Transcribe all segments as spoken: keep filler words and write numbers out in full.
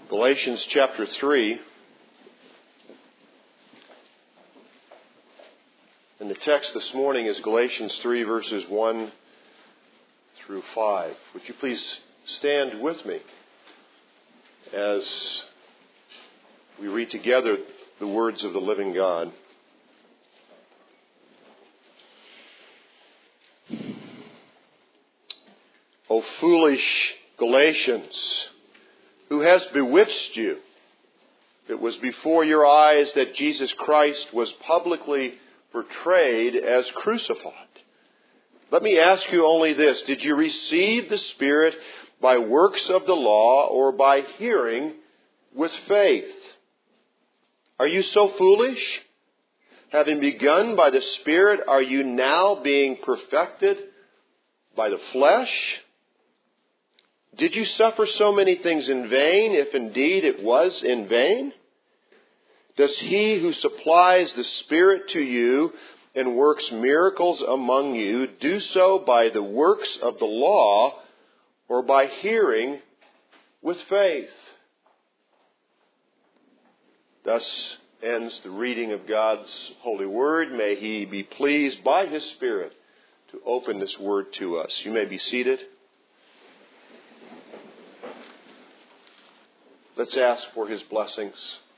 Galatians chapter three. And the text this morning is Galatians three, verses one through five. Would you please stand with me as we read together the words of the living God. O foolish Galatians, who has bewitched you? It was before your eyes that Jesus Christ was publicly portrayed as crucified. Let me ask you only this: did you receive the Spirit by works of the law or by hearing with faith? Are you so foolish? Having begun by the Spirit, are you now being perfected by the flesh? Did you suffer so many things in vain, if indeed it was in vain? Does he who supplies the Spirit to you and works miracles among you do so by the works of the law or by hearing with faith? Thus ends the reading of God's holy word. May he be pleased by his Spirit to open this word to us. You may be seated. Let's ask for his blessings.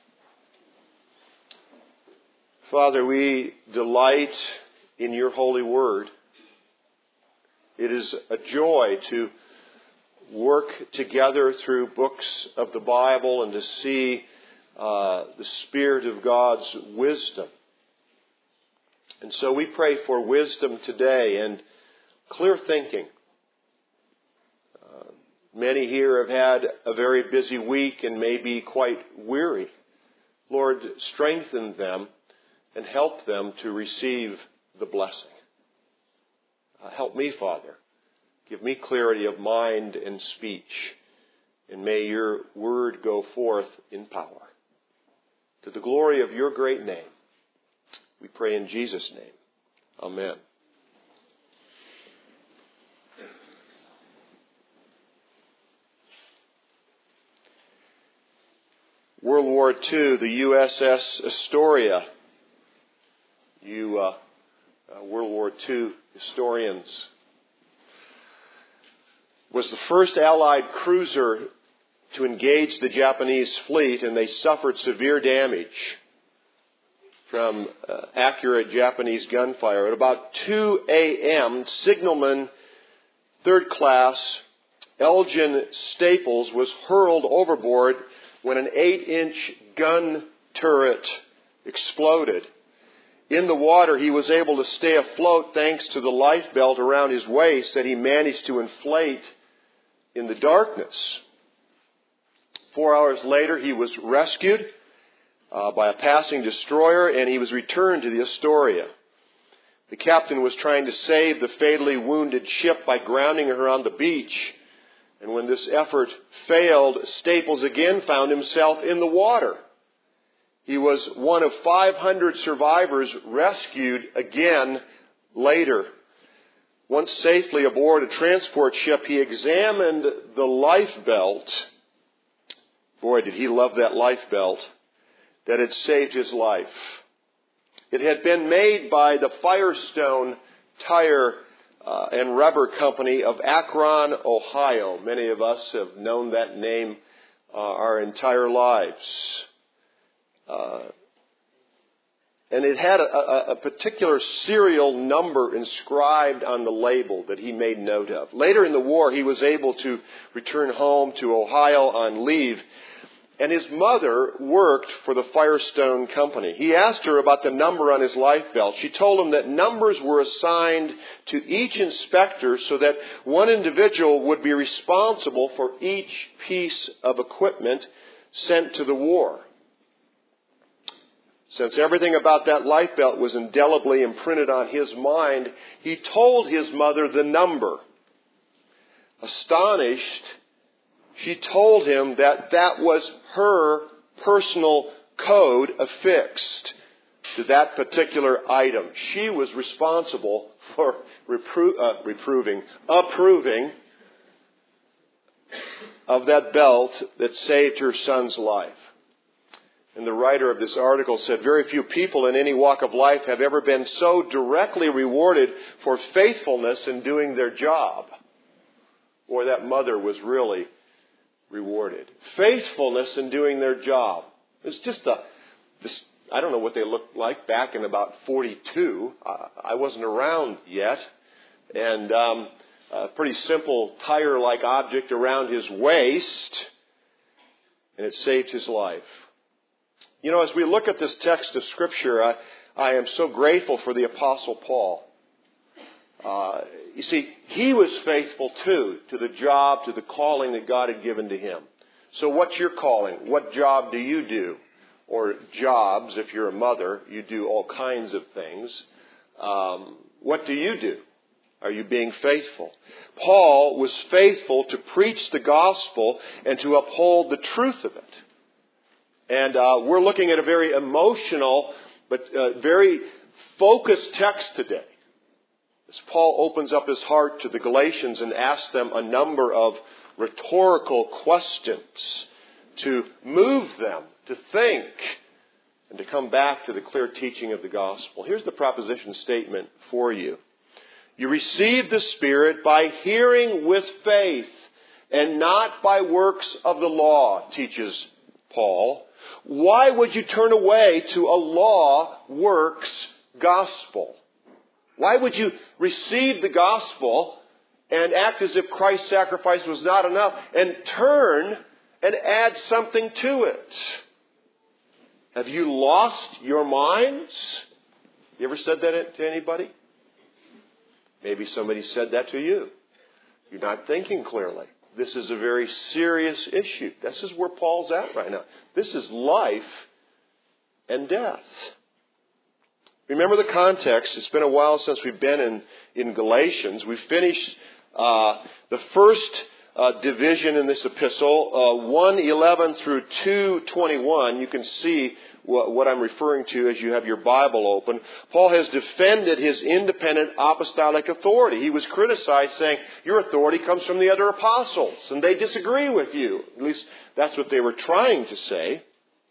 Father, we delight in your holy word. It is a joy to work together through books of the Bible and to see uh, the Spirit of God's wisdom. And so we pray for wisdom today and clear thinking. Many here have had a very busy week and may be quite weary. Lord, strengthen them and help them to receive the blessing. Uh, help me, Father. Give me clarity of mind and speech. And may your word go forth in power. To the glory of your great name, we pray in Jesus' name. Amen. World War Two, the U S S Astoria. You uh, uh, World War Two historians. Was the first Allied cruiser to engage the Japanese fleet, and they suffered severe damage from uh, accurate Japanese gunfire. At about two a.m., signalman third class Elgin Staples was hurled overboard when an eight-inch gun turret exploded. In the water, he was able to stay afloat thanks to the life belt around his waist that he managed to inflate in the darkness. Four hours later, he was rescued uh, by a passing destroyer, and he was returned to the Astoria. The captain was trying to save the fatally wounded ship by grounding her on the beach. And when this effort failed, Staples again found himself in the water. He was one of five hundred survivors rescued again later. Once safely aboard a transport ship, he examined the life belt. Boy, did he love that life belt that had saved his life. It had been made by the Firestone Tire Uh, and Rubber Company of Akron, Ohio. Many of us have known that name uh, our entire lives. Uh, and it had a, a, a particular serial number inscribed on the label that he made note of. Later in the war, he was able to return home to Ohio on leave. And his mother worked for the Firestone Company. He asked her about the number on his life belt. She told him that numbers were assigned to each inspector so that one individual would be responsible for each piece of equipment sent to the war. Since everything about that life belt was indelibly imprinted on his mind, he told his mother the number. Astonished, she told him that that was her personal code affixed to that particular item. She was responsible for repro- uh, reproving, approving of that belt that saved her son's life. And the writer of this article said, very few people in any walk of life have ever been so directly rewarded for faithfulness in doing their job. Boy, that mother was really rewarded. Faithfulness in doing their job. It's just a, this, I don't know what they looked like back in about forty-two. Uh, I wasn't around yet. And um, a pretty simple tire-like object around his waist. And it saved his life. You know, as we look at this text of Scripture, I, I am so grateful for the Apostle Paul. Uh, you see, he was faithful too to the job, to the calling that God had given to him. So what's your calling? What job do you do? Or jobs, if you're a mother, you do all kinds of things. Um, what do you do? Are you being faithful? Paul was faithful to preach the gospel and to uphold the truth of it. And uh, we're looking at a very emotional but uh, very focused text today. As Paul opens up his heart to the Galatians and asks them a number of rhetorical questions to move them to think and to come back to the clear teaching of the gospel. Here's the proposition statement for you. You receive the Spirit by hearing with faith and not by works of the law, teaches Paul. Why would you turn away to a law works gospel? Why would you receive the gospel and act as if Christ's sacrifice was not enough and turn and add something to it? Have you lost your minds? You ever said that to anybody? Maybe somebody said that to you. You're not thinking clearly. This is a very serious issue. This is where Paul's at right now. This is life and death. Remember the context. It's been a while since we've been in, in Galatians. We finished uh, the first uh, division in this epistle, uh, one eleven through two twenty-one. You can see what, what I'm referring to as you have your Bible open. Paul has defended his independent apostolic authority. He was criticized saying, your authority comes from the other apostles, and they disagree with you. At least that's what they were trying to say.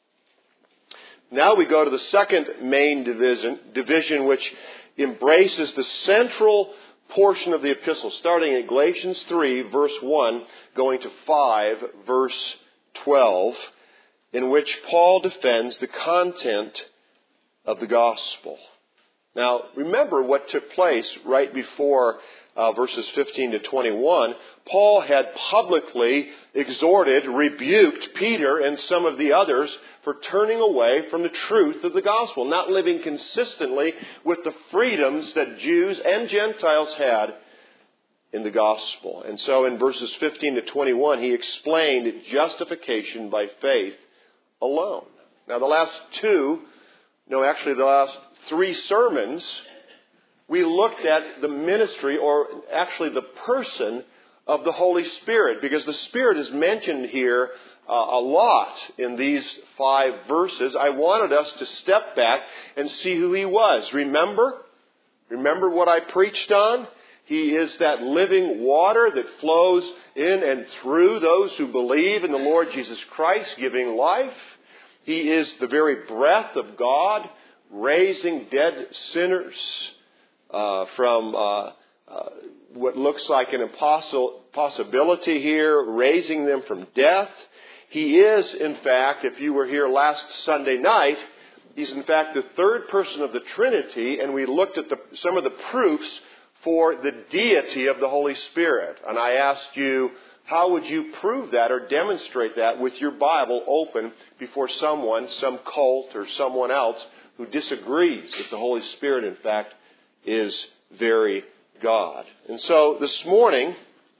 Now we go to the second main division, division which embraces the central portion of the epistle, starting in Galatians three, verse one, going to five, verse twelve, in which Paul defends the content of the gospel. Now, remember what took place right before uh, verses fifteen to twenty-one. Paul had publicly exhorted, rebuked Peter and some of the others for turning away from the truth of the gospel, not living consistently with the freedoms that Jews and Gentiles had in the gospel. And so in verses fifteen to twenty-one, he explained justification by faith alone. Now the last two, no, actually the last three sermons, we looked at the ministry, or actually the person of the Holy Spirit, because the Spirit is mentioned here uh, a lot in these five verses. I wanted us to step back and see who He was. Remember? Remember what I preached on? He is that living water that flows in and through those who believe in the Lord Jesus Christ, giving life. He is the very breath of God, raising dead sinners uh, from uh, uh, what looks like an impossible possibility here, raising them from death. He is, in fact, if you were here last Sunday night, He's in fact the third person of the Trinity, and we looked at the, some of the proofs for the deity of the Holy Spirit. And I asked you, how would you prove that or demonstrate that with your Bible open before someone, some cult or someone else who disagrees that the Holy Spirit, in fact, is very God? And so this morning,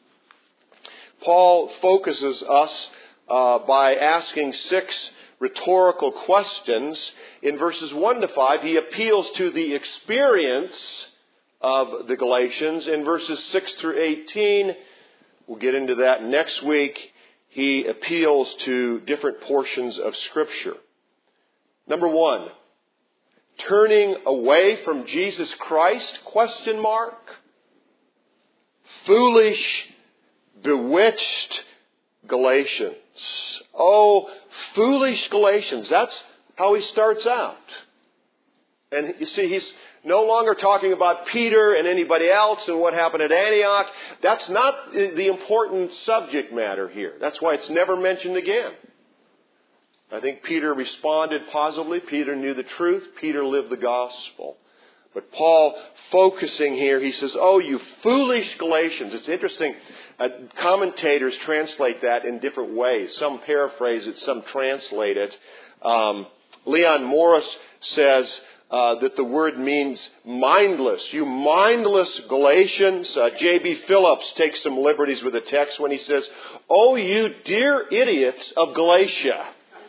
Paul focuses us uh, by asking six rhetorical questions. In verses one to five, he appeals to the experience of the Galatians. In verses six through eighteen, we'll get into that next week, he appeals to different portions of Scripture. Number one, turning away from Jesus Christ, question mark. Foolish, bewitched, Galatians. Oh, foolish Galatians. That's how he starts out. And you see, he's no longer talking about Peter and anybody else and what happened at Antioch. That's not the important subject matter here. That's why it's never mentioned again. I think Peter responded positively. Peter knew the truth. Peter lived the gospel. But Paul, focusing here, he says, oh, you foolish Galatians. It's interesting. Uh, commentators translate that in different ways. Some paraphrase it, some translate it. Um, Leon Morris says uh, that the word means mindless. You mindless Galatians. Uh, J B Phillips takes some liberties with the text when he says, oh, you dear idiots of Galatia.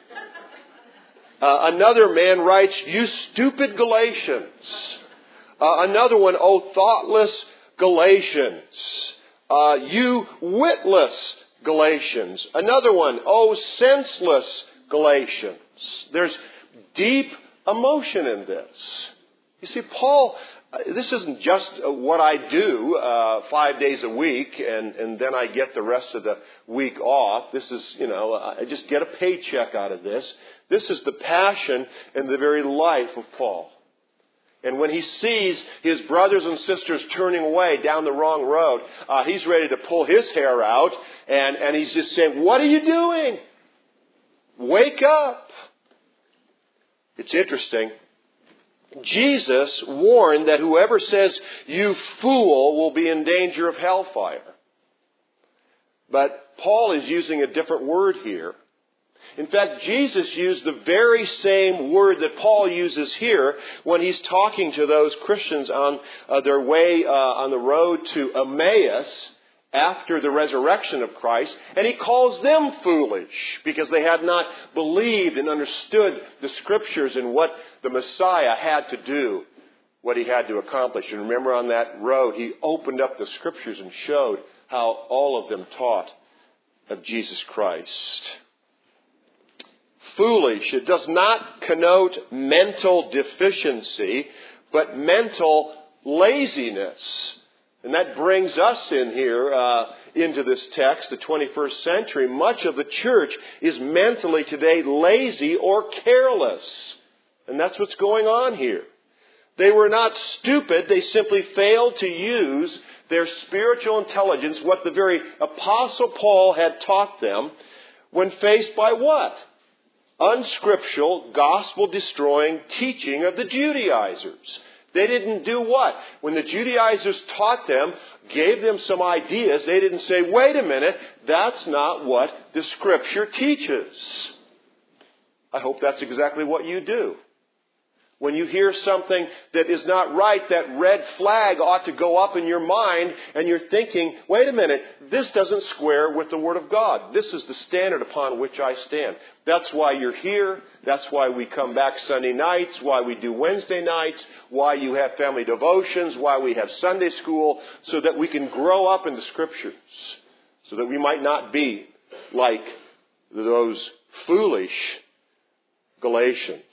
Uh, another man writes, you stupid Galatians. Uh, another one, oh, thoughtless Galatians. Uh, you witless Galatians. Another one, oh, senseless Galatians. There's deep emotion in this. You see, Paul, uh, this isn't just uh, what I do uh, five days a week and, and then I get the rest of the week off. This is, you know, I just get a paycheck out of this. This is the passion and the very life of Paul. And when he sees his brothers and sisters turning away down the wrong road, uh, he's ready to pull his hair out. And, and he's just saying, what are you doing? Wake up. It's interesting. Jesus warned that whoever says, you fool, will be in danger of hellfire. But Paul is using a different word here. In fact, Jesus used the very same word that Paul uses here when he's talking to those Christians on uh, their way uh, on the road to Emmaus after the resurrection of Christ. And he calls them foolish because they had not believed and understood the Scriptures and what the Messiah had to do, what he had to accomplish. And remember, on that road, he opened up the Scriptures and showed how all of them taught of Jesus Christ. Foolish. It does not connote mental deficiency, but mental laziness. And that brings us in here uh, into this text, the twenty-first century. Much of the church is mentally today lazy or careless. And that's what's going on here. They were not stupid. They simply failed to use their spiritual intelligence, what the very Apostle Paul had taught them, when faced by what? Unscriptural, gospel-destroying teaching of the Judaizers. They didn't do what? When the Judaizers taught them, gave them some ideas, they didn't say, wait a minute, that's not what the Scripture teaches. I hope that's exactly what you do. When you hear something that is not right, that red flag ought to go up in your mind, and you're thinking, wait a minute, this doesn't square with the Word of God. This is the standard upon which I stand. That's why you're here. That's why we come back Sunday nights, why we do Wednesday nights, why you have family devotions, why we have Sunday school, so that we can grow up in the Scriptures, so that we might not be like those foolish Galatians.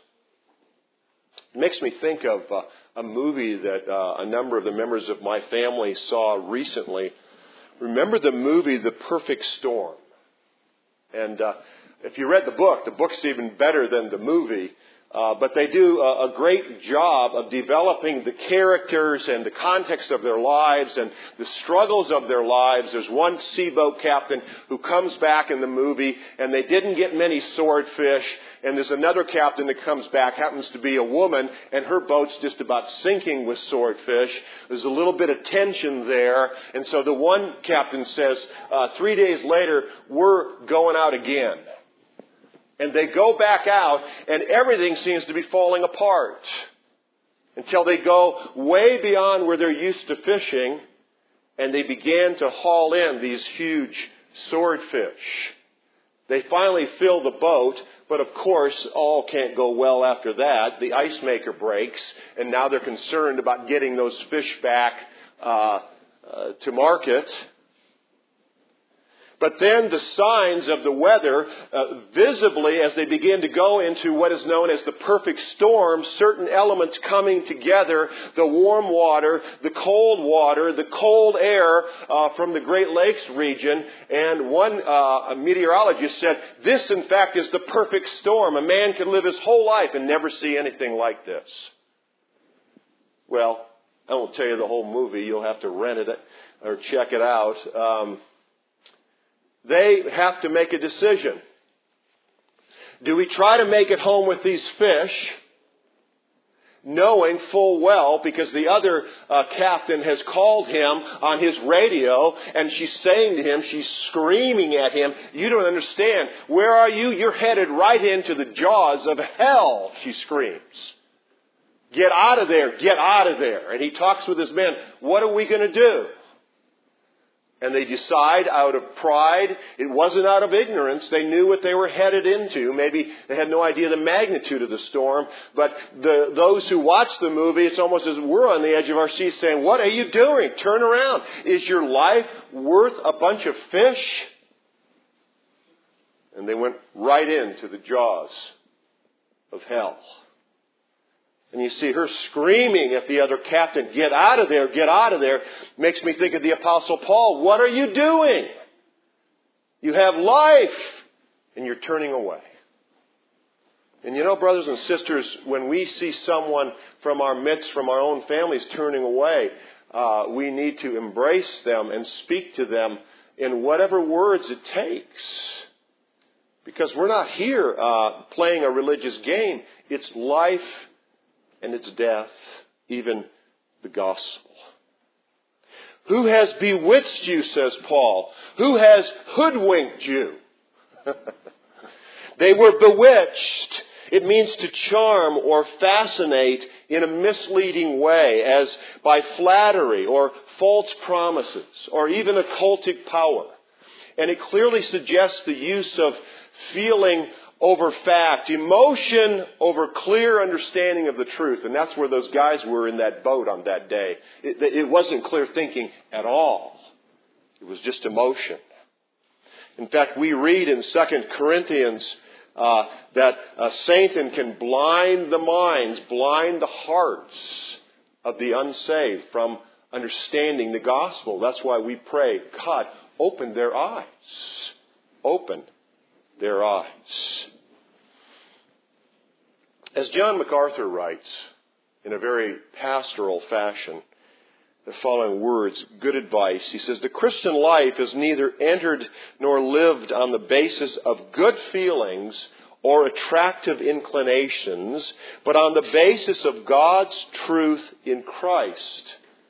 It makes me think of uh, a movie that uh, a number of the members of my family saw recently. Remember the movie The Perfect Storm? And uh, if you read the book, the book's even better than the movie. Uh, but they do a, a great job of developing the characters and the context of their lives and the struggles of their lives. There's one seaboat captain who comes back in the movie, and they didn't get many swordfish. And there's another captain that comes back, happens to be a woman, and her boat's just about sinking with swordfish. There's a little bit of tension there. And so the one captain says, uh, three days later, we're going out again. And they go back out, and everything seems to be falling apart until they go way beyond where they're used to fishing, and they begin to haul in these huge swordfish. They finally fill the boat, but of course, all can't go well after that. The ice maker breaks, and now they're concerned about getting those fish back uh, uh, to market. But then the signs of the weather, uh, visibly as they begin to go into what is known as the perfect storm, certain elements coming together, the warm water, the cold water, the cold air uh, from the Great Lakes region. And one uh, meteorologist said, this in fact is the perfect storm. A man can live his whole life and never see anything like this. Well, I won't tell you the whole movie. You'll have to rent it or check it out. Um, They have to make a decision. Do we try to make it home with these fish, knowing full well, because the other uh, captain has called him on his radio, and she's saying to him, she's screaming at him, you don't understand. Where are you? You're headed right into the jaws of hell, she screams. Get out of there. Get out of there. And he talks with his men. What are we going to do? And they decide out of pride. It wasn't out of ignorance. They knew what they were headed into. Maybe they had no idea the magnitude of the storm. But the, those who watch the movie, it's almost as we're on the edge of our seats saying, what are you doing? Turn around. Is your life worth a bunch of fish? And they went right into the jaws of hell. And you see her screaming at the other captain, get out of there, get out of there. Makes me think of the Apostle Paul. What are you doing? You have life, and you're turning away. And you know, brothers and sisters, when we see someone from our midst, from our own families turning away, uh, we need to embrace them and speak to them in whatever words it takes. Because we're not here uh, playing a religious game. It's life and it's death, even the gospel. Who has bewitched you, says Paul? Who has hoodwinked you? They were bewitched. It means to charm or fascinate in a misleading way, as by flattery or false promises or even occultic power. And it clearly suggests the use of feeling over fact, emotion over clear understanding of the truth. And that's where those guys were in that boat on that day. It, it wasn't clear thinking at all. It was just emotion. In fact, we read in Second Corinthians uh, that uh, Satan can blind the minds, blind the hearts of the unsaved from understanding the gospel. That's why we pray, God, open their eyes. Open their eyes. As John MacArthur writes in a very pastoral fashion, the following words, good advice. He says, the Christian life is neither entered nor lived on the basis of good feelings or attractive inclinations, but on the basis of God's truth in Christ.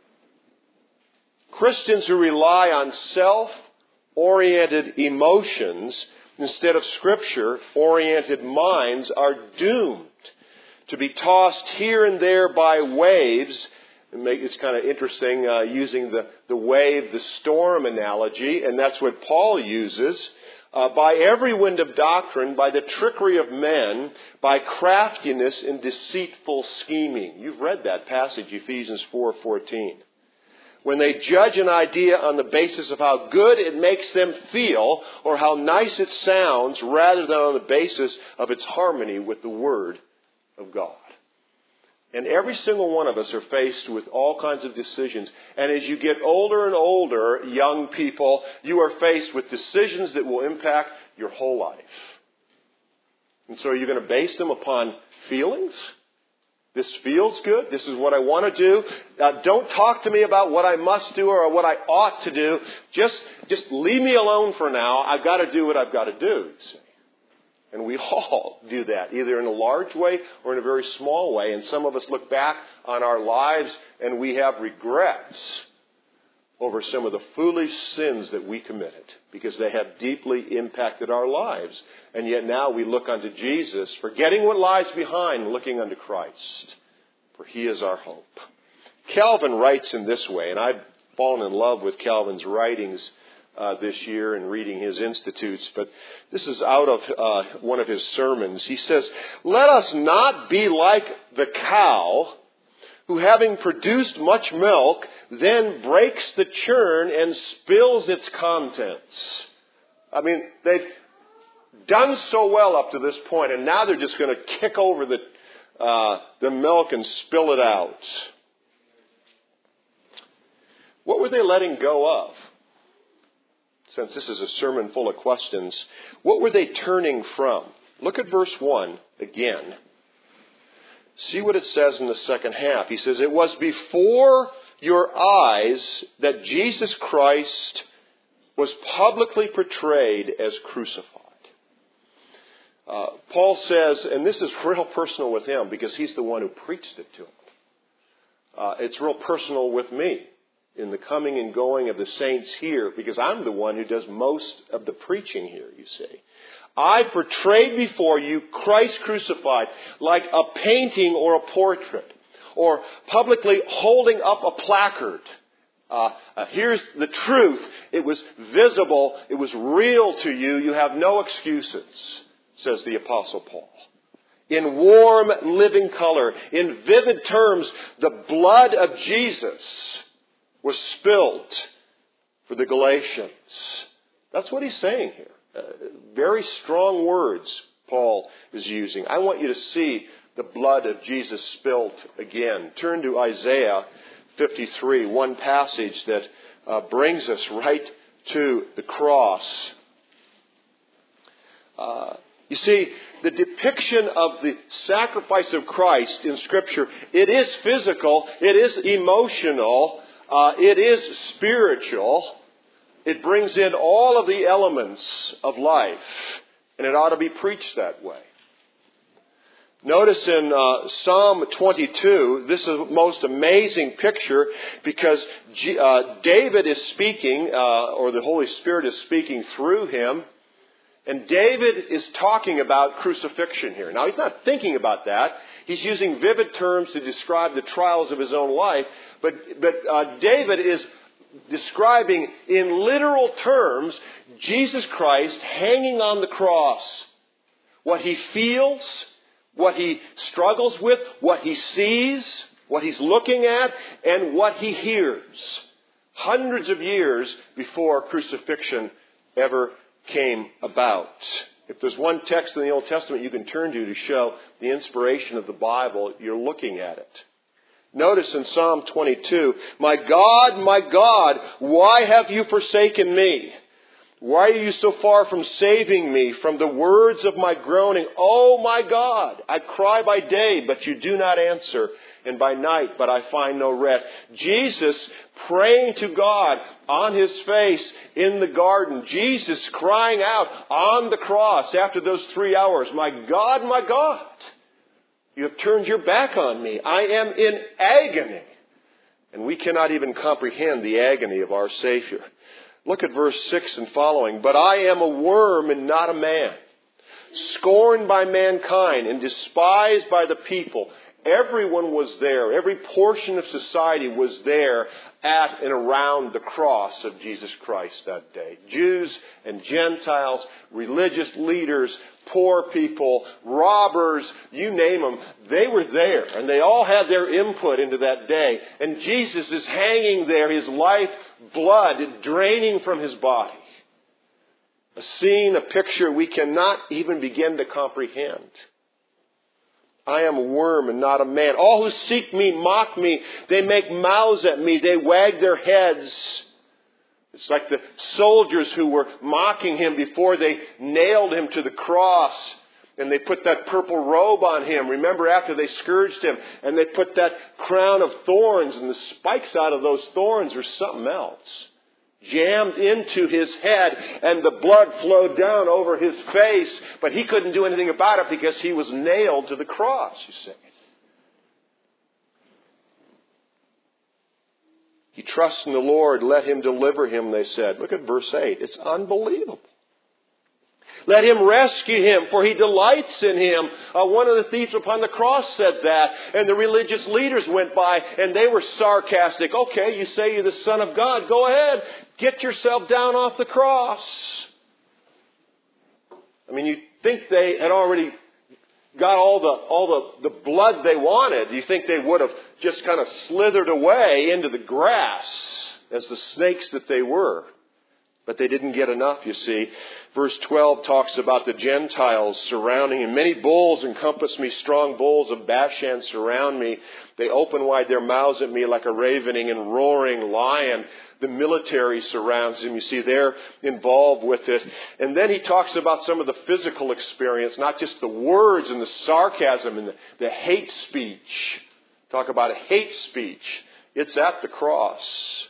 Christians who rely on self-oriented emotions instead of Scripture-oriented minds are doomed to be tossed here and there by waves. It's kind of interesting uh, using the, the wave, the storm analogy, and that's what Paul uses. Uh, by every wind of doctrine, by the trickery of men, by craftiness and deceitful scheming. You've read that passage, Ephesians four fourteen. When they judge an idea on the basis of how good it makes them feel or how nice it sounds rather than on the basis of its harmony with the Word of God. And every single one of us are faced with all kinds of decisions. And as you get older and older, young people, you are faced with decisions that will impact your whole life. And so are you going to base them upon feelings? This feels good. This is what I want to do. Uh, don't talk to me about what I must do or what I ought to do. Just, just leave me alone for now. I've got to do what I've got to do, you see. And we all do that, either in a large way or in a very small way. And some of us look back on our lives and we have regrets over some of the foolish sins that we committed because they have deeply impacted our lives. And yet now we look unto Jesus, forgetting what lies behind, looking unto Christ, for He is our hope. Calvin writes in this way, and I've fallen in love with Calvin's writings uh, this year in reading his Institutes, but this is out of uh, one of his sermons. He says, "Let us not be like the cow who, having produced much milk, then breaks the churn and spills its contents." I mean, they've done so well up to this point, and now they're just going to kick over the uh, the milk and spill it out. What were they letting go of? Since this is a sermon full of questions, what were they turning from? Look at verse one again. See what it says in the second half. He says, it was before your eyes that Jesus Christ was publicly portrayed as crucified. Uh, Paul says, and this is real personal with him because he's the one who preached it to him. Uh, it's real personal with me in the coming and going of the saints here because I'm the one who does most of the preaching here, you see. I portrayed before you Christ crucified like a painting or a portrait or publicly holding up a placard. Uh, uh, here's the truth. It was visible. It was real to you. You have no excuses, says the Apostle Paul. In warm, living color, in vivid terms, the blood of Jesus was spilled for the Galatians. That's what he's saying here. Uh, very strong words Paul is using. I want you to see the blood of Jesus spilled again. Turn to Isaiah fifty-three, one passage that uh, brings us right to the cross. Uh, you see, the depiction of the sacrifice of Christ in Scripture, it is physical, it is emotional, uh, it is spiritual. It brings in all of the elements of life, and it ought to be preached that way. Notice in uh, Psalm twenty-two, this is the most amazing picture because G- uh, David is speaking, uh, or the Holy Spirit is speaking through him, and David is talking about crucifixion here. Now, he's not thinking about that. He's using vivid terms to describe the trials of his own life, but, but uh, David is describing in literal terms Jesus Christ hanging on the cross. What he feels, what he struggles with, what he sees, what he's looking at, and what he hears. Hundreds of years before crucifixion ever came about. If there's one text in the Old Testament you can turn to to show the inspiration of the Bible, you're looking at it. Notice in Psalm twenty-two, my God, my God, why have you forsaken me? Why are you so far from saving me from the words of my groaning? Oh, my God, I cry by day, but you do not answer, and by night, but I find no rest. Jesus praying to God on his face in the garden. Jesus crying out on the cross after those three hours, my God, my God, you have turned your back on me. I am in agony. And we cannot even comprehend the agony of our Savior. Look at verse six and following. But I am a worm and not a man, scorned by mankind and despised by the people. Everyone was there. Every portion of society was there at and around the cross of Jesus Christ that day. Jews and Gentiles, religious leaders, poor people, robbers, you name them, they were there. And they all had their input into that day. And Jesus is hanging there, his life blood draining from his body. A scene, a picture we cannot even begin to comprehend. I am a worm and not a man. All who seek me mock me. They make mouths at me. They wag their heads. It's like the soldiers who were mocking him before they nailed him to the cross. And they put that purple robe on him. Remember, after they scourged him, and they put that crown of thorns, and the spikes out of those thorns or something else jammed into his head, and the blood flowed down over his face, but he couldn't do anything about it because he was nailed to the cross, you see. He trusts in the Lord, let him deliver him, they said. Look at verse eight. It's unbelievable. Let him rescue him, for he delights in him. Uh, one of the thieves upon the cross said that. And the religious leaders went by and they were sarcastic. Okay, you say you're the Son of God. Go ahead. Get yourself down off the cross. I mean, you think they had already got all the all the, the blood they wanted. You think they would have just kind of slithered away into the grass as the snakes that they were. But they didn't get enough, you see. Verse twelve talks about the Gentiles surrounding him. Many bulls encompass me, strong bulls of Bashan surround me. They open wide their mouths at me like a ravening and roaring lion. The military surrounds him. You see, they're involved with it. And then he talks about some of the physical experience, not just the words and the sarcasm and the, the hate speech. Talk about a hate speech. It's at the cross.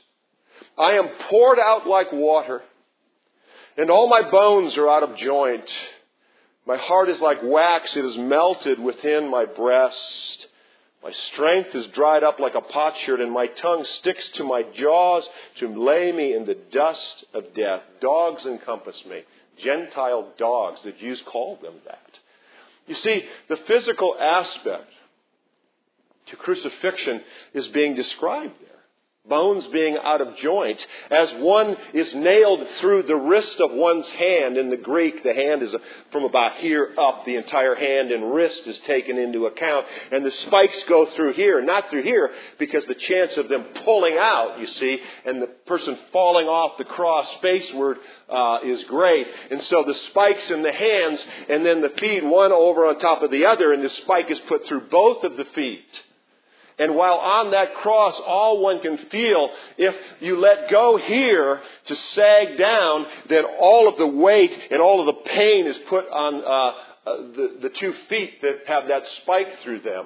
I am poured out like water, and all my bones are out of joint. My heart is like wax, it is melted within my breast. My strength is dried up like a potsherd, and my tongue sticks to my jaws to lay me in the dust of death. Dogs encompass me. Gentile dogs. The Jews called them that. You see, the physical aspect to crucifixion is being described there. Bones being out of joint. As one is nailed through the wrist of one's hand. In the Greek, the hand is from about here up. The entire hand and wrist is taken into account. And the spikes go through here, not through here, because the chance of them pulling out, you see, and the person falling off the cross faceward uh, is great. And so the spikes in the hands and then the feet, one over on top of the other, and the spike is put through both of the feet. And while on that cross, all one can feel, if you let go here to sag down, then all of the weight and all of the pain is put on uh, uh, the, the two feet that have that spike through them.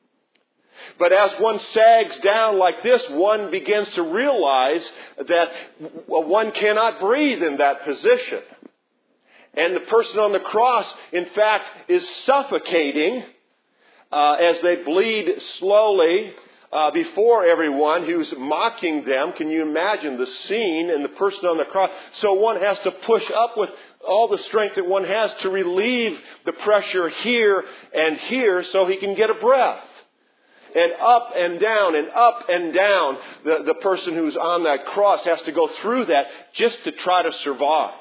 But as one sags down like this, one begins to realize that one cannot breathe in that position. And the person on the cross, in fact, is suffocating Uh, as they bleed slowly uh, before everyone who's mocking them. Can you imagine the scene and the person on the cross? So one has to push up with all the strength that one has to relieve the pressure here and here so he can get a breath. And up and down and up and down, the, the person who's on that cross has to go through that just to try to survive.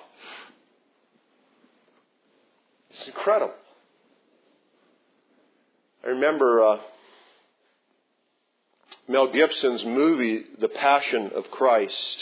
It's incredible. I remember uh, Mel Gibson's movie, The Passion of Christ.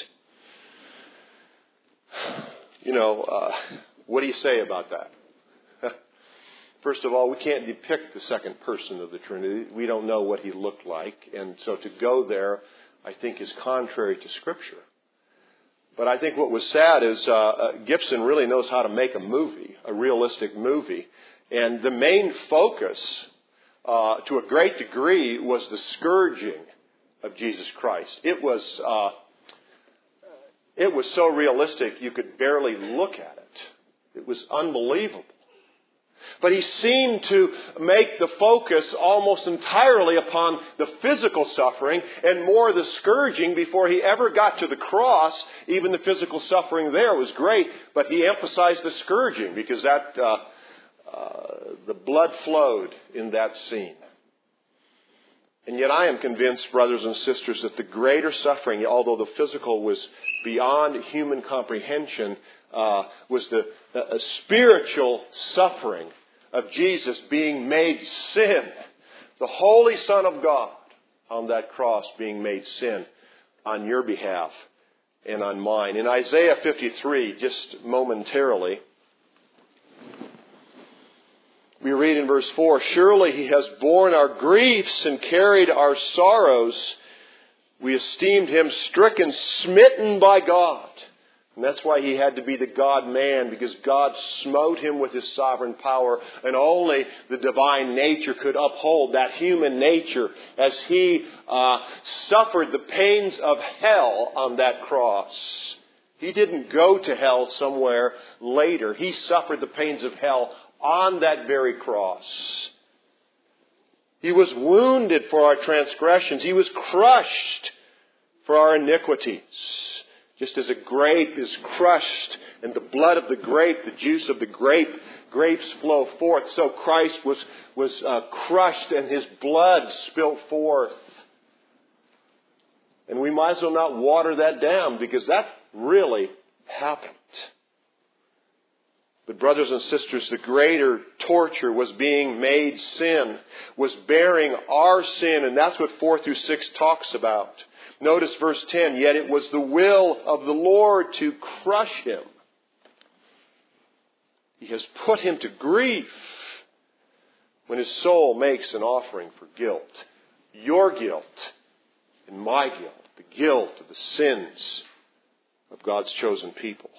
You know, uh, what do you say about that? First of all, we can't depict the second person of the Trinity. We don't know what he looked like. And so to go there, I think, is contrary to Scripture. But I think what was sad is uh, uh, Gibson really knows how to make a movie, a realistic movie. And the main focus, Uh, to a great degree, was the scourging of Jesus Christ. It was uh, it was so realistic you could barely look at it. It was unbelievable. But he seemed to make the focus almost entirely upon the physical suffering and more the scourging before he ever got to the cross. Even the physical suffering there was great, but he emphasized the scourging because that Uh, Uh, the blood flowed in that scene. And yet I am convinced, brothers and sisters, that the greater suffering, although the physical was beyond human comprehension, uh, was the uh, spiritual suffering of Jesus being made sin. The Holy Son of God on that cross being made sin on your behalf and on mine. In Isaiah fifty-three, just momentarily, we read in verse four, surely he has borne our griefs and carried our sorrows. We esteemed him stricken, smitten by God. And that's why he had to be the God-man, because God smote him with his sovereign power. And only the divine nature could uphold that human nature as he uh, suffered the pains of hell on that cross. He didn't go to hell somewhere later. He suffered the pains of hell on that very cross. He was wounded for our transgressions. He was crushed for our iniquities. Just as a grape is crushed and the blood of the grape, the juice of the grape, grapes flow forth, so Christ was, was uh, crushed and his blood spilt forth. And we might as well not water that down because that really happened. But brothers and sisters, the greater torture was being made sin, was bearing our sin, and that's what four through six talks about. Notice verse ten, yet it was the will of the Lord to crush him. He has put him to grief when his soul makes an offering for guilt. Your guilt and my guilt, the guilt of the sins of God's chosen people.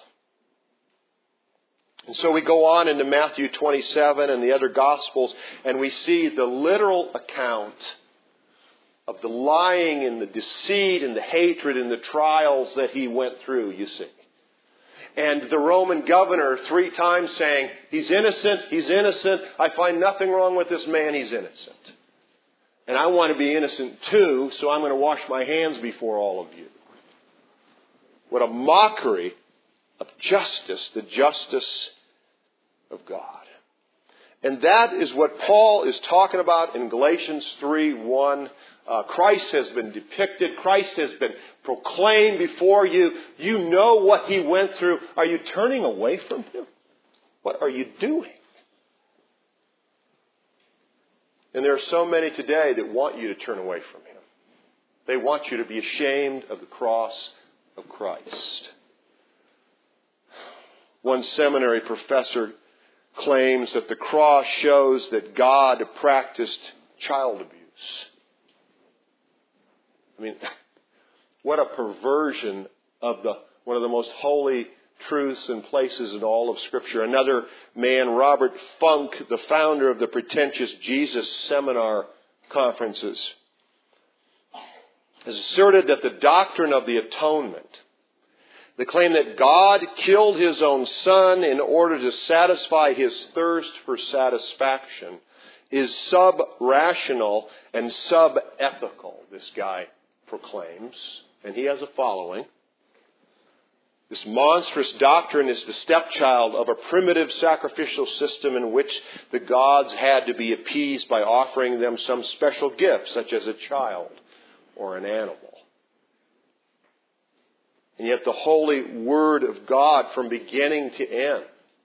And so we go on into Matthew twenty-seven and the other Gospels, and we see the literal account of the lying and the deceit and the hatred and the trials that he went through, you see. And the Roman governor three times saying, he's innocent, he's innocent, I find nothing wrong with this man, he's innocent. And I want to be innocent too, so I'm going to wash my hands before all of you. What a mockery of justice, the justice of God. And that is what Paul is talking about in Galatians three one. Uh, Christ has been depicted. Christ has been proclaimed before you. You know what he went through. Are you turning away from him? What are you doing? And there are so many today that want you to turn away from him. They want you to be ashamed of the cross of Christ. One seminary professor claims that the cross shows that God practiced child abuse. I mean, what a perversion of the one of the most holy truths and places in all of Scripture. Another man, Robert Funk, the founder of the pretentious Jesus Seminar Conferences, has asserted that the doctrine of the atonement, the claim that God killed his own son in order to satisfy his thirst for satisfaction, is sub-rational and sub-ethical, this guy proclaims, and he has a following. This monstrous doctrine is the stepchild of a primitive sacrificial system in which the gods had to be appeased by offering them some special gift, such as a child or an animal. And yet the holy Word of God from beginning to end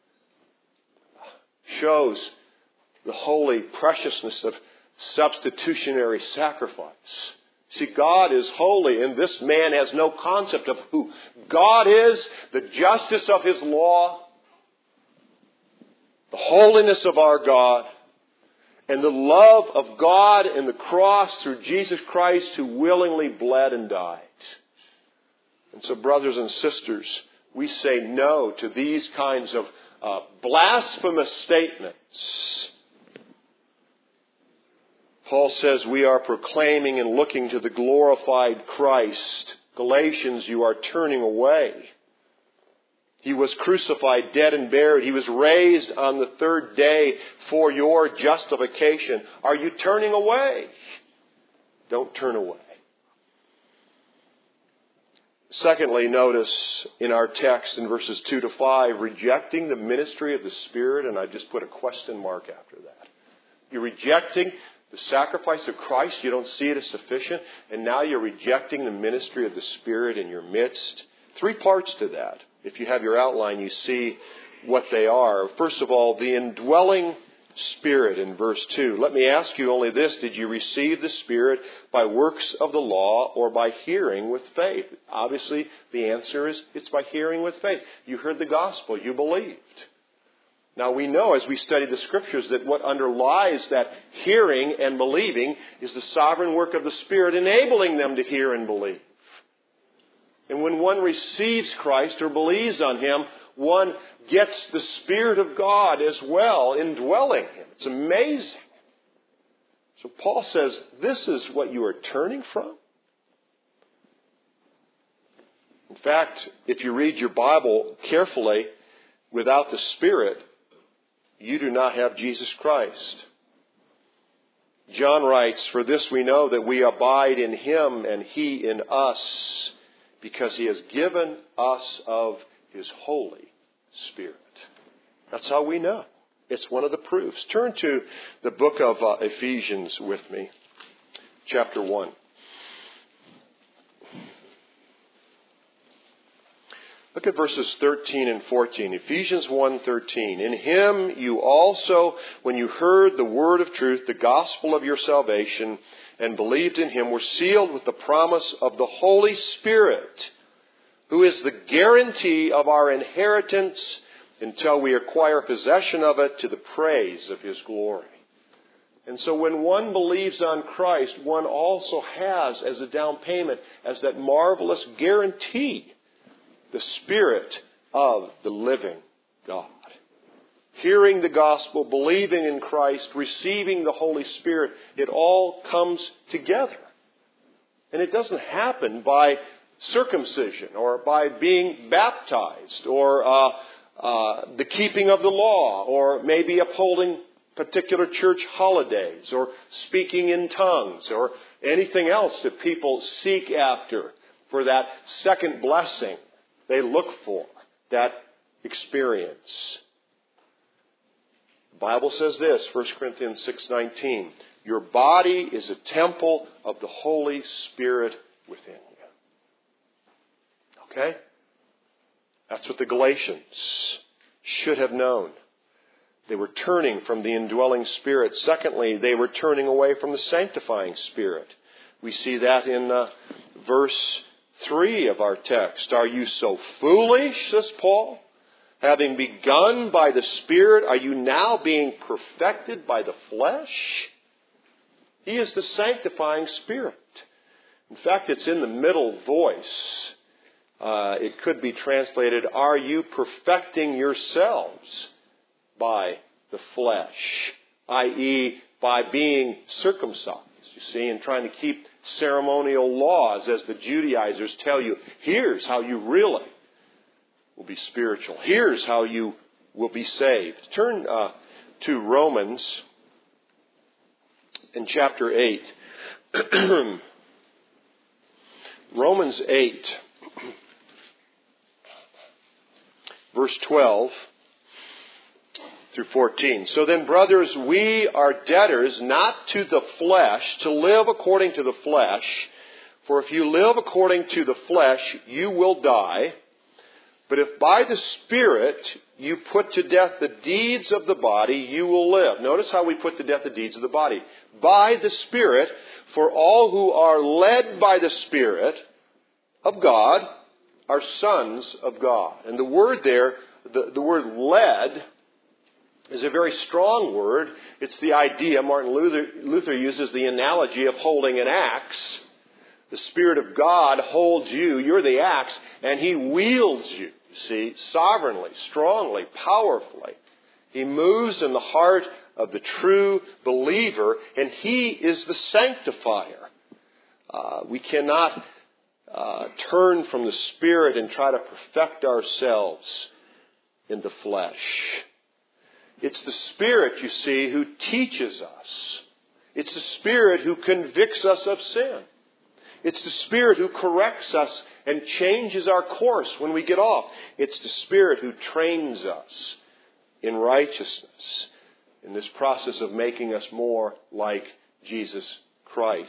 shows the holy preciousness of substitutionary sacrifice. See, God is holy, and this man has no concept of who God is, the justice of his law, the holiness of our God, and the love of God and the cross through Jesus Christ, who willingly bled and died. And so, brothers and sisters, we say no to these kinds of uh, blasphemous statements. Paul says we are proclaiming and looking to the glorified Christ. Galatians, you are turning away. He was crucified, dead and buried. He was raised on the third day for your justification. Are you turning away? Don't turn away. Secondly, notice in our text in verses two to five, rejecting the ministry of the Spirit, and I just put a question mark after that. You're rejecting the sacrifice of Christ, you don't see it as sufficient, and now you're rejecting the ministry of the Spirit in your midst. Three parts to that. If you have your outline, you see what they are. First of all, the indwelling Spirit in verse two. Let me ask you only this. Did you receive the Spirit by works of the law or by hearing with faith? Obviously, the answer is it's by hearing with faith. You heard the gospel. You believed. Now we know as we study the Scriptures that what underlies that hearing and believing is the sovereign work of the Spirit enabling them to hear and believe. And when one receives Christ or believes on Him, one gets the Spirit of God as well indwelling him. It's amazing. So Paul says, this is what you are turning from? In fact, if you read your Bible carefully, without the Spirit, you do not have Jesus Christ. John writes, for this we know that we abide in Him and He in us, because He has given us of His Holy Spirit. That's how we know. It's one of the proofs. Turn to the book of uh, Ephesians with me, chapter one. Look at verses thirteen and fourteen. Ephesians one thirteen. In him you also, when you heard the word of truth, the gospel of your salvation, and believed in him, were sealed with the promise of the Holy Spirit, who is the guarantee of our inheritance until we acquire possession of it to the praise of his glory. And so when one believes on Christ, one also has as a down payment, as that marvelous guarantee, the Spirit of the living God. Hearing the gospel, believing in Christ, receiving the Holy Spirit, it all comes together. And it doesn't happen by circumcision or by being baptized or uh, uh, the keeping of the law or maybe upholding particular church holidays or speaking in tongues or anything else that people seek after for that second blessing they look for, that experience. The Bible says this, First Corinthians six nineteen, your body is a temple of the Holy Spirit within you. Okay? That's what the Galatians should have known. They were turning from the indwelling Spirit. Secondly, they were turning away from the sanctifying Spirit. We see that in uh, verse three of our text. Are you so foolish, says Paul? Having begun by the Spirit, are you now being perfected by the flesh? He is the sanctifying Spirit. In fact, it's in the middle voice. Uh, it could be translated, are you perfecting yourselves by the flesh, that is by being circumcised, you see, and trying to keep ceremonial laws as the Judaizers tell you, here's how you really will be spiritual. Here's how you will be saved. Turn uh, to Romans in chapter eight. Romans eight, verse twelve through fourteen. So then, brothers, we are debtors not to the flesh, to live according to the flesh. For if you live according to the flesh, you will die. But if by the Spirit you put to death the deeds of the body, you will live. Notice how we put to death the deeds of the body. By the Spirit, for all who are led by the Spirit of God are sons of God. And the word there, the, the word led, is a very strong word. It's the idea, Martin Luther, Luther uses the analogy of holding an axe. The Spirit of God holds you, you're the axe, and He wields you, see, sovereignly, strongly, powerfully. He moves in the heart of the true believer, and He is the sanctifier. Uh, we cannot uh, turn from the Spirit and try to perfect ourselves in the flesh. It's the Spirit, you see, who teaches us. It's the Spirit who convicts us of sin. It's the Spirit who corrects us and changes our course when we get off. It's the Spirit who trains us in righteousness in this process of making us more like Jesus Christ.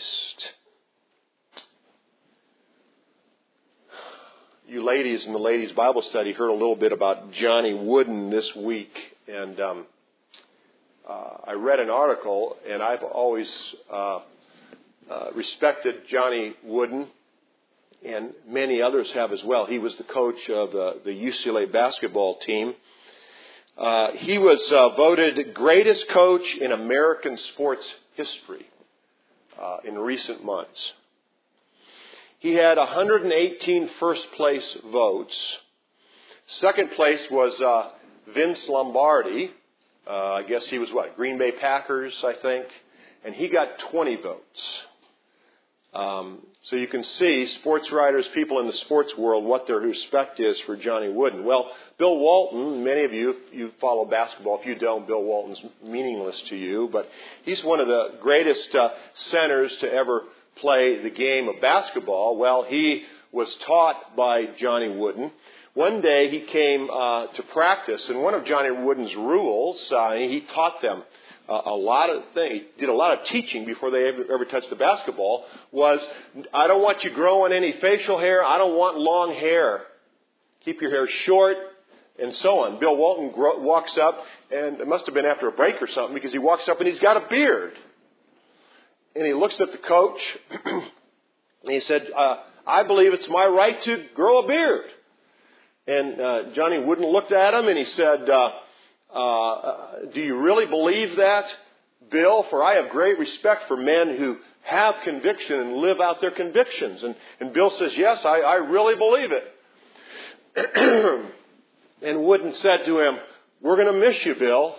You ladies in the ladies' Bible study heard a little bit about Johnny Wooden this week. And um, uh, I read an article, and I've always uh, uh, respected Johnny Wooden, and many others have as well. He was the coach of the, the U C L A basketball team. Uh, he was uh, voted greatest coach in American sports history uh, in recent months. He had one hundred eighteen first-place votes. Second place was uh, Vince Lombardi. Uh, I guess he was, what, Green Bay Packers, I think. And he got twenty votes. Um, so you can see, sports writers, people in the sports world, what their respect is for Johnny Wooden. Well, Bill Walton, many of you, you follow basketball. If you don't, Bill Walton's meaningless to you. But he's one of the greatest uh, centers to ever play the game of basketball. Well, he was taught by Johnny Wooden. One day he came uh, to practice, and one of Johnny Wooden's rules, uh, he taught them uh, a lot of things, he did a lot of teaching before they ever, ever touched the basketball, was, I don't want you growing any facial hair, I don't want long hair. keep your hair short, and so on. Bill Walton gro- walks up, and it must have been after a break or something, because he walks up and he's got a beard. And he looks at the coach, and he said, uh, I believe it's my right to grow a beard. And uh, Johnny Wooden looked at him, and he said, uh, uh, do you really believe that, Bill? For I have great respect for men who have conviction and live out their convictions. And, and Bill says, yes, I, I really believe it. And Wooden said to him, we're going to miss you, Bill.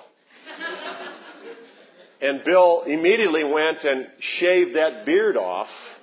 And Bill immediately went and shaved that beard off.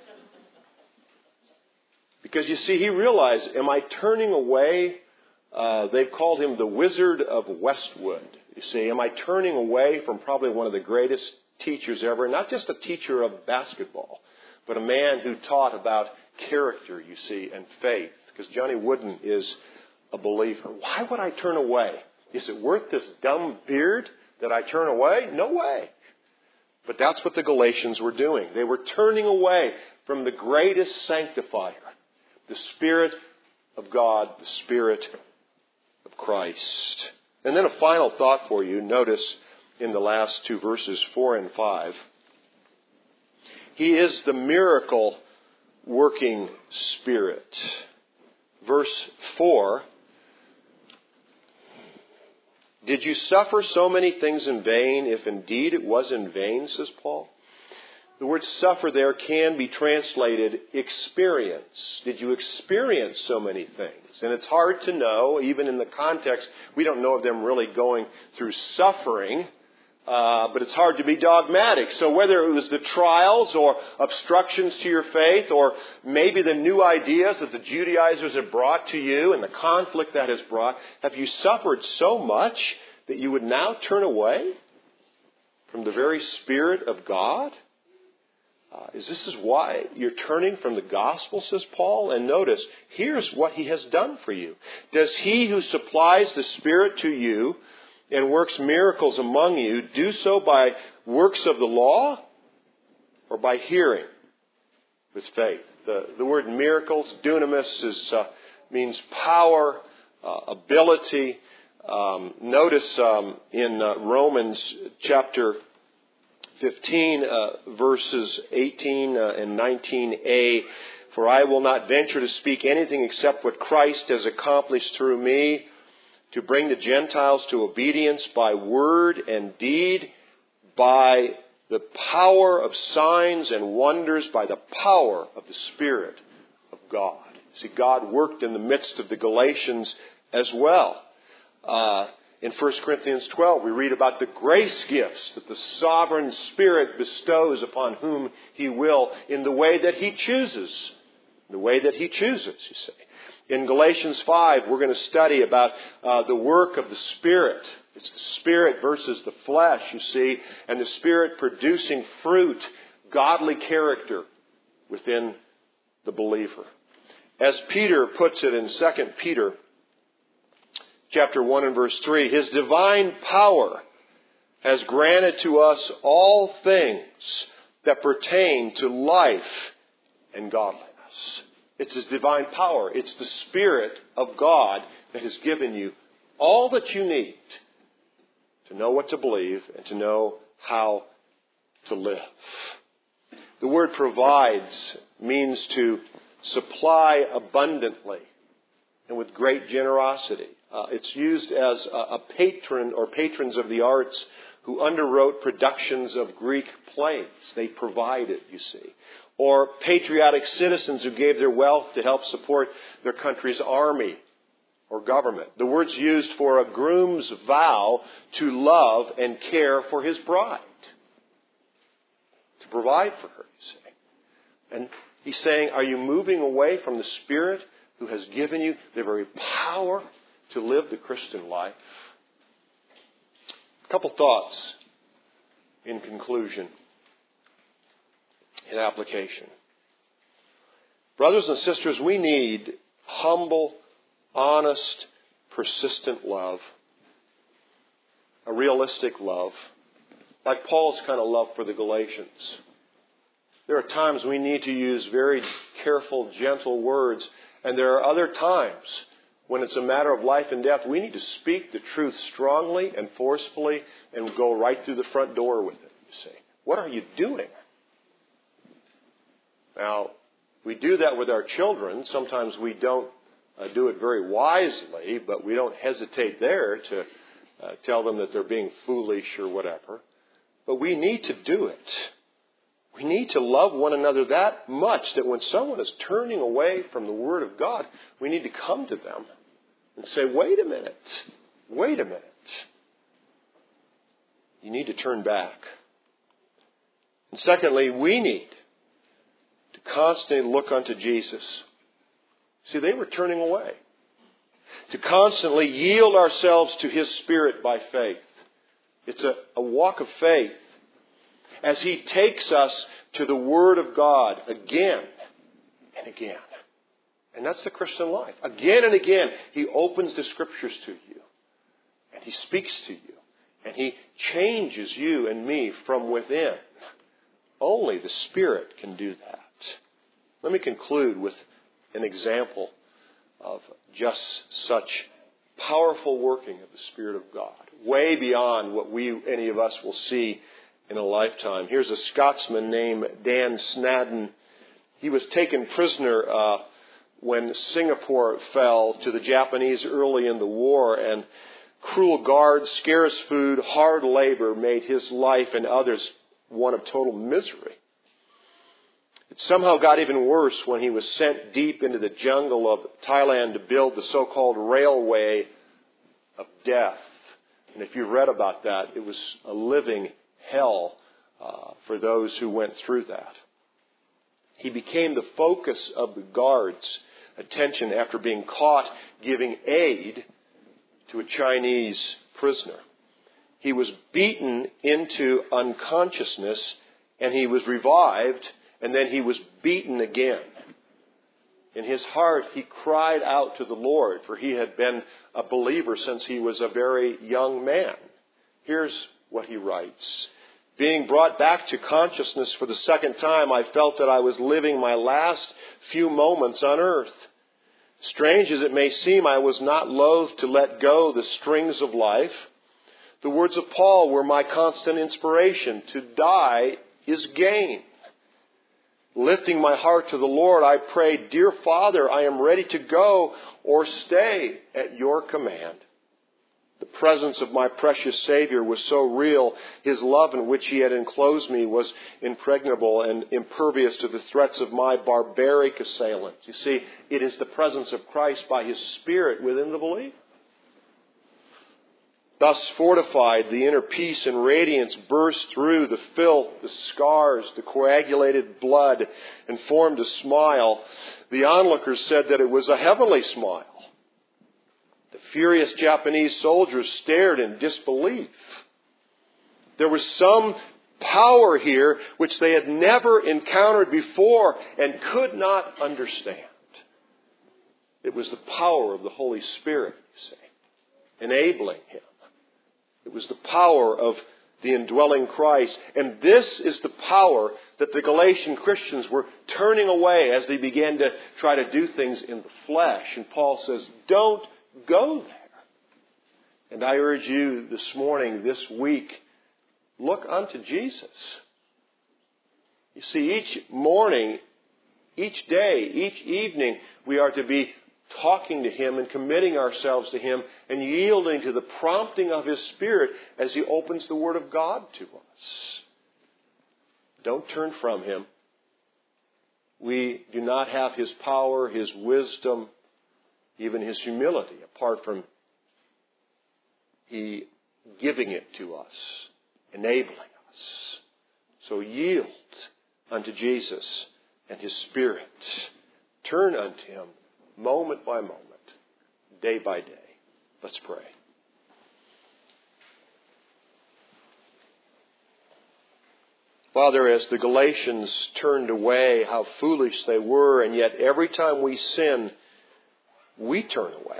Because you see, he realized, am I turning away? Uh, they've called him the Wizard of Westwood. You see, am I turning away from probably one of the greatest teachers ever? Not just a teacher of basketball, but a man who taught about character, you see, and faith. Because Johnny Wooden is a believer. Why would I turn away? Is it worth this dumb beard that I turn away? No way. But that's what the Galatians were doing. They were turning away from the greatest sanctifier, the Spirit of God, the Spirit of Christ. And then a final thought for you. Notice in the last two verses, four and five. He is the miracle working Spirit. Verse four. Did you suffer so many things in vain, if indeed it was in vain, says Paul? The word suffer there can be translated experience. Did you experience so many things? And it's hard to know, even in the context, we don't know of them really going through suffering, uh, but it's hard to be dogmatic. So whether it was the trials or obstructions to your faith, or maybe the new ideas that the Judaizers have brought to you and the conflict that has brought, have you suffered so much that you would now turn away from the very Spirit of God? Uh, is this is why you're turning from the gospel, says Paul? And notice, here's what he has done for you. Does he who supplies the Spirit to you and works miracles among you do so by works of the law or by hearing with faith? The, the word miracles, dunamis, is, uh, means power, uh, ability. Um, notice um, in uh, Romans chapter fifteen, uh, verses eighteen uh, and nineteen a, for I will not venture to speak anything except what Christ has accomplished through me, to bring the Gentiles to obedience by word and deed, by the power of signs and wonders, by the power of the Spirit of God. See, God worked in the midst of the Galatians as well. Uh, in First Corinthians twelve, we read about the grace gifts that the sovereign Spirit bestows upon whom He will in the way that He chooses. The way that He chooses, you see. In Galatians five, we're going to study about uh, the work of the Spirit. It's the Spirit versus the flesh, you see, and the Spirit producing fruit, godly character within the believer. As Peter puts it in Second Peter chapter one and verse three, His divine power has granted to us all things that pertain to life and godliness. It's His divine power. It's the Spirit of God that has given you all that you need to know what to believe and to know how to live. The word provides means to supply abundantly and with great generosity. Uh, it's used as a, a patron or patrons of the arts who underwrote productions of Greek plays. They provided, you see. Or patriotic citizens who gave their wealth to help support their country's army or government. The word's used for a groom's vow to love and care for his bride. To provide for her, you see. And he's saying, are you moving away from the Spirit who has given you the very power to live the Christian life? A couple thoughts in conclusion, in application. Brothers and sisters, we need humble, honest, persistent love. A realistic love. Like Paul's kind of love for the Galatians. There are times we need to use very careful, gentle words. And there are other times when it's a matter of life and death, we need to speak the truth strongly and forcefully and go right through the front door with it, you see. What are you doing? Now, we do that with our children. Sometimes we don't uh, do it very wisely, but we don't hesitate there to uh, tell them that they're being foolish or whatever. But we need to do it. We need to love one another that much that when someone is turning away from the Word of God, we need to come to them and say, wait a minute, wait a minute. You need to turn back. And secondly, we need to constantly look unto Jesus. See, they were turning away. To constantly yield ourselves to His Spirit by faith. It's a, a walk of faith. As He takes us to the Word of God again and again. And that's the Christian life. Again and again, He opens the Scriptures to you. And He speaks to you. And He changes you and me from within. Only the Spirit can do that. Let me conclude with an example of just such powerful working of the Spirit of God. Way beyond what we, any of us, will see in a lifetime. Here's a Scotsman named Dan Snadden. He was taken prisoner uh, when Singapore fell to the Japanese early in the war, and cruel guards, scarce food, hard labor made his life and others one of total misery. It somehow got even worse when he was sent deep into the jungle of Thailand to build the so-called railway of death. And if you read about that, it was a living hell uh, for those who went through that. He became the focus of the guards' attention after being caught giving aid to a Chinese prisoner. He was beaten into unconsciousness, and he was revived, and then he was beaten again. In his heart, he cried out to the Lord, for he had been a believer since he was a very young man. Here's what he writes. Being brought back to consciousness for the second time, I felt that I was living my last few moments on earth. Strange as it may seem, I was not loath to let go the strings of life. The words of Paul were my constant inspiration. To die is gain. Lifting my heart to the Lord, I prayed, Dear Father, I am ready to go or stay at your command. The presence of my precious Savior was so real. His love in which He had enclosed me was impregnable and impervious to the threats of my barbaric assailants. You see, it is the presence of Christ by His Spirit within the believer. Thus fortified, the inner peace and radiance burst through the filth, the scars, the coagulated blood, and formed a smile. The onlookers said that it was a heavenly smile. The furious Japanese soldiers stared in disbelief. There was some power here which they had never encountered before and could not understand. It was the power of the Holy Spirit, you see, enabling him. It was the power of the indwelling Christ. And this is the power that the Galatian Christians were turning away as they began to try to do things in the flesh. And Paul says, don't go there. And I urge you this morning, this week, look unto Jesus. You see, each morning, each day, each evening, we are to be talking to Him and committing ourselves to Him and yielding to the prompting of His Spirit as He opens the Word of God to us. Don't turn from Him. We do not have His power, His wisdom, even His humility, apart from He giving it to us, enabling us. So yield unto Jesus and His Spirit. Turn unto Him moment by moment, day by day. Let's pray. Father, as the Galatians turned away, how foolish they were, and yet every time we sin, we turn away.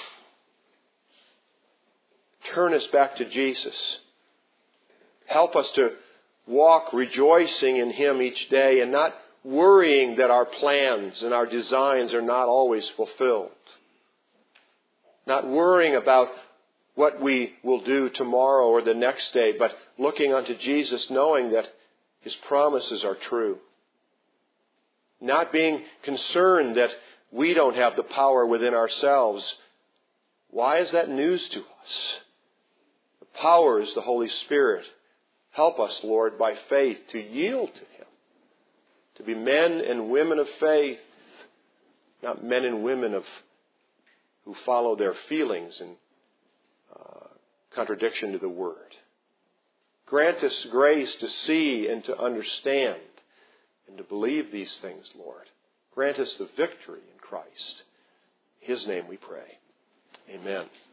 Turn us back to Jesus. Help us to walk rejoicing in Him each day and not worrying that our plans and our designs are not always fulfilled. Not worrying about what we will do tomorrow or the next day, but looking unto Jesus, knowing that His promises are true. Not being concerned that we don't have the power within ourselves. Why is that news to us? The power is the Holy Spirit. Help us, Lord, by faith to yield to Him. To be men and women of faith, not men and women of who follow their feelings in uh, contradiction to the Word. Grant us grace to see and to understand and to believe these things, Lord. Grant us the victory in Christ. In His name we pray. Amen.